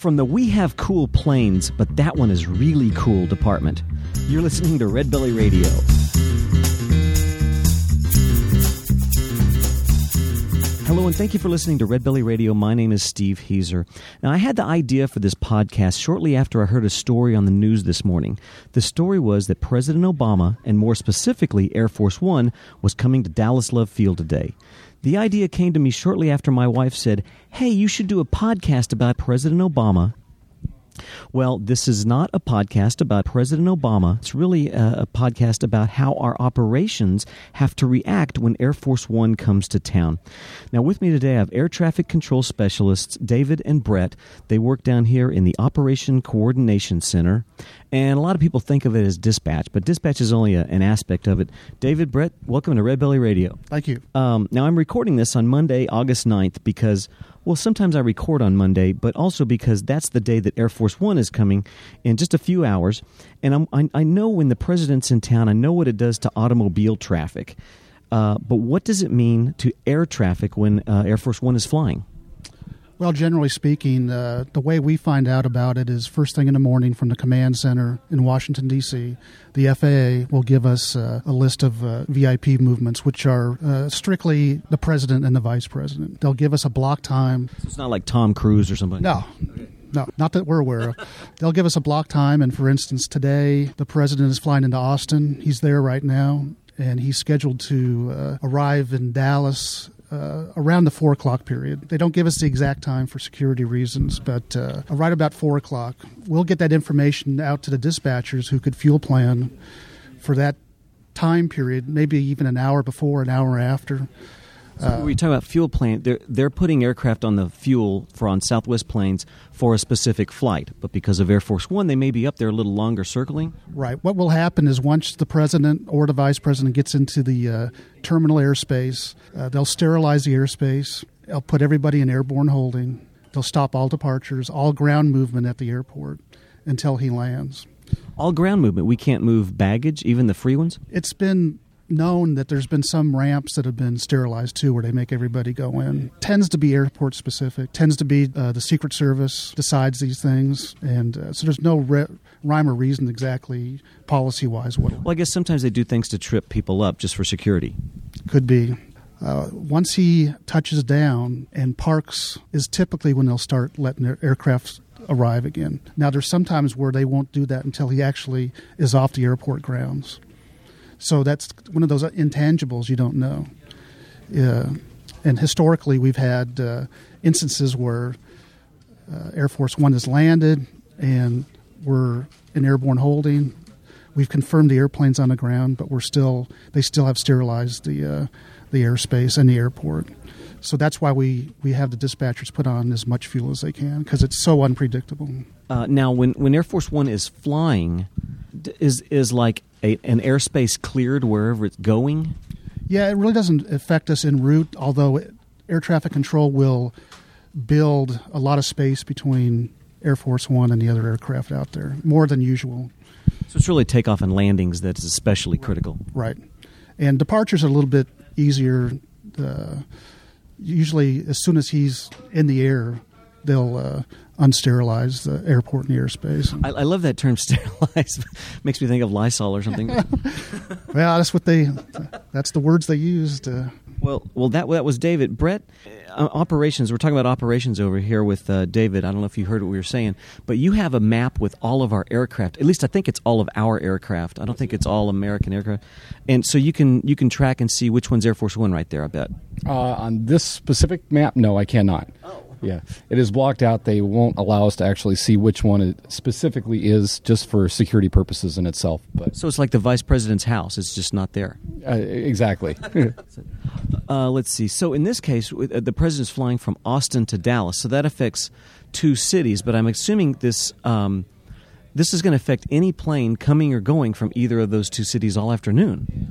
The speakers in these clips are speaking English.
From the We Have Cool Planes, but that one is really cool department. You're listening to Red Belly Radio. Hello, and thank you for listening to Red Belly Radio. My name is Steve Heiser. Now, I had the idea for this podcast shortly after I heard a story on the news this morning. The story was that President Obama, and more specifically Air Force One, was coming to Dallas Love Field today. The idea came to me shortly after my wife said, "Hey, you should do a podcast about President Obama." Well, this is not a podcast about President Obama. It's really a podcast about how our operations have to react when Air Force One comes to town. Now, with me today, I have Air Traffic Control Specialists David and Brett. They work down here in the Operation Coordination Center. And a lot of people think of it as dispatch, but dispatch is only an aspect of it. David, Brett, welcome to Red Belly Radio. Thank you. Now, I'm recording this on Monday, August 9th, because, well, sometimes I record on Monday, but also because that's the day that Air Force One is coming in just a few hours. And I know when the president's in town, I know what it does to automobile traffic. But what does it mean to air traffic when Air Force One is flying? Well, generally speaking, the way we find out about it is first thing in the morning from the command center in Washington, D.C. The FAA will give us a list of VIP movements, which are strictly the president and the vice president. They'll give us a block time. So it's not like Tom Cruise or somebody? No, not that we're aware of. They'll give us a block time, and for instance, today the president is flying into Austin. He's there right now, and he's scheduled to arrive in Dallas around the 4 o'clock period. They don't give us the exact time for security reasons, but right about 4 o'clock. We'll get that information out to the dispatchers who could fuel plan for that time period, maybe even an hour before, an hour after. So when we talk about fuel plant, they're putting aircraft on the fuel on Southwest planes for a specific flight. But because of Air Force One, they may be up there a little longer circling? Right. What will happen is once the president or the vice president gets into the terminal airspace, they'll sterilize the airspace. They'll put everybody in airborne holding. They'll stop all departures, all ground movement at the airport until he lands. All ground movement? We can't move baggage, even the free ones? It's been known that there's been some ramps that have been sterilized too, where they make everybody go in. Tends to be airport specific. Tends to be the Secret Service decides these things, and so there's no rhyme or reason exactly policy wise. Well, I guess sometimes they do things to trip people up just for security. Could be. Once he touches down and parks is typically when they'll start letting their aircraft arrive again. Now, there's sometimes where they won't do that until he actually is off the airport grounds. So that's one of those intangibles you don't know. And historically, we've had instances where Air Force One has landed and we're in airborne holding. We've confirmed the airplane's on the ground, but they still have sterilized the airspace and the airport. So that's why we have the dispatchers put on as much fuel as they can, because it's so unpredictable. Now, when Air Force One is flying, is like an airspace cleared wherever it's going? Yeah, it really doesn't affect us en route, although air traffic control will build a lot of space between Air Force One and the other aircraft out there, more than usual. So it's really takeoff and landings that's especially critical. Right. And departures are a little bit easier. Usually, as soon as he's in the air, they'll unsterilize the airport and the airspace. I love that term, sterilize. Makes me think of Lysol or something. Well, that's the words they used. Well, that was David. Brett, operations. We're talking about operations over here with David. I don't know if you heard what we were saying, but you have a map with all of our aircraft. At least I think it's all of our aircraft. I don't think it's all American aircraft. And so you can track and see which one's Air Force One right there, I bet. On this specific map, no, I cannot. Oh. Yeah, it is blocked out. They won't allow us to actually see which one it specifically is, just for security purposes in itself. But so it's like the vice president's house. It's just not there. Exactly. Let's see. So in this case, the president's flying from Austin to Dallas. So that affects 2 cities. But I'm assuming this is going to affect any plane coming or going from either of those 2 cities all afternoon.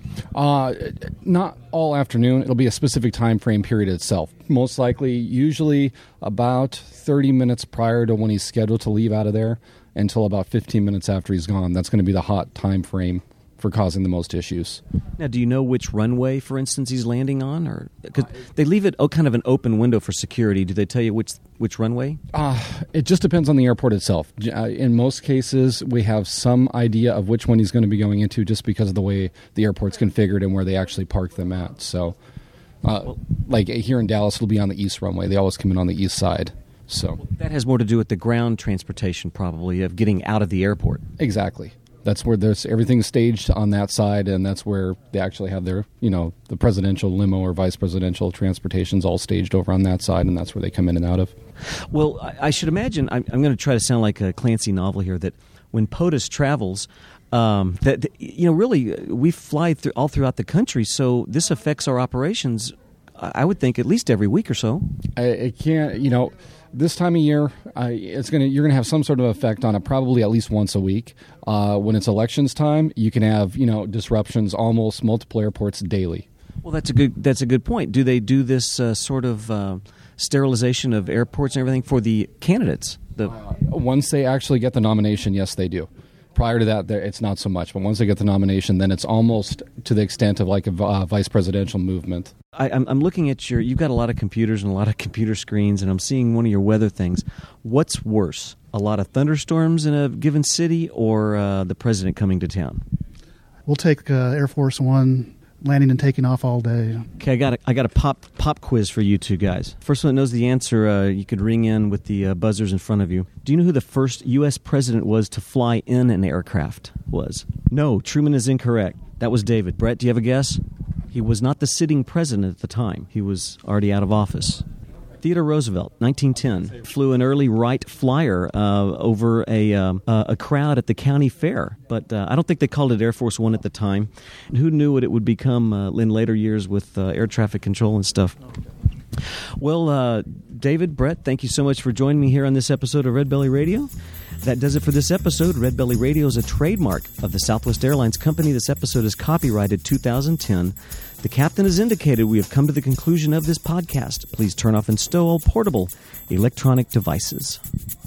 Not all afternoon. It'll be a specific time frame period itself. Most likely, usually about 30 minutes prior to when he's scheduled to leave out of there until about 15 minutes after he's gone. That's going to be the hot time frame for causing the most issues. Now, do you know which runway, for instance, he's landing on? Or because they leave it kind of an open window for security. Do they tell you which runway? It just depends on the airport itself. In most cases, we have some idea of which one he's going to be going into just because of the way the airport's configured and where they actually park them at. So, like here in Dallas, it'll be on the east runway. They always come in on the east side. So that has more to do with the ground transportation, probably, of getting out of the airport. Exactly. That's where everything's staged on that side, and that's where they actually have their, the presidential limo or vice presidential transportations all staged over on that side, and that's where they come in and out of. Well, I should imagine, I'm going to try to sound like a Clancy novel here, that when POTUS travels, really, we fly all throughout the country, so this affects our operations, I would think, at least every week or so. It can't, this time of year, you're going to have some sort of effect on it probably at least once a week. When it's elections time, you can have disruptions almost multiple airports daily. Well, that's a good point. Do they do this sort of sterilization of airports and everything for the candidates? Once they actually get the nomination, yes, they do. Prior to that, it's not so much. But once they get the nomination, then it's almost to the extent of like a vice presidential movement. I'm looking at you've got a lot of computers and a lot of computer screens, and I'm seeing one of your weather things. What's worse, a lot of thunderstorms in a given city or the president coming to town? We'll take Air Force One landing and taking off all day. Okay, I got a pop quiz for you two guys. First one that knows the answer, you could ring in with the buzzers in front of you. Do you know who the first U.S. president was to fly in an aircraft was? No, Truman is incorrect. That was David. Brett, do you have a guess? He was not the sitting president at the time. He was already out of office. Theodore Roosevelt, 1910, flew an early Wright Flyer over a crowd at the county fair. But I don't think they called it Air Force One at the time. And who knew what it would become in later years with air traffic control and stuff. Well, David, Brett, thank you so much for joining me here on this episode of Red Belly Radio. That does it for this episode. Red Belly Radio is a trademark of the Southwest Airlines Company. This episode is copyrighted 2010. The captain has indicated we have come to the conclusion of this podcast. Please turn off and stow all portable electronic devices.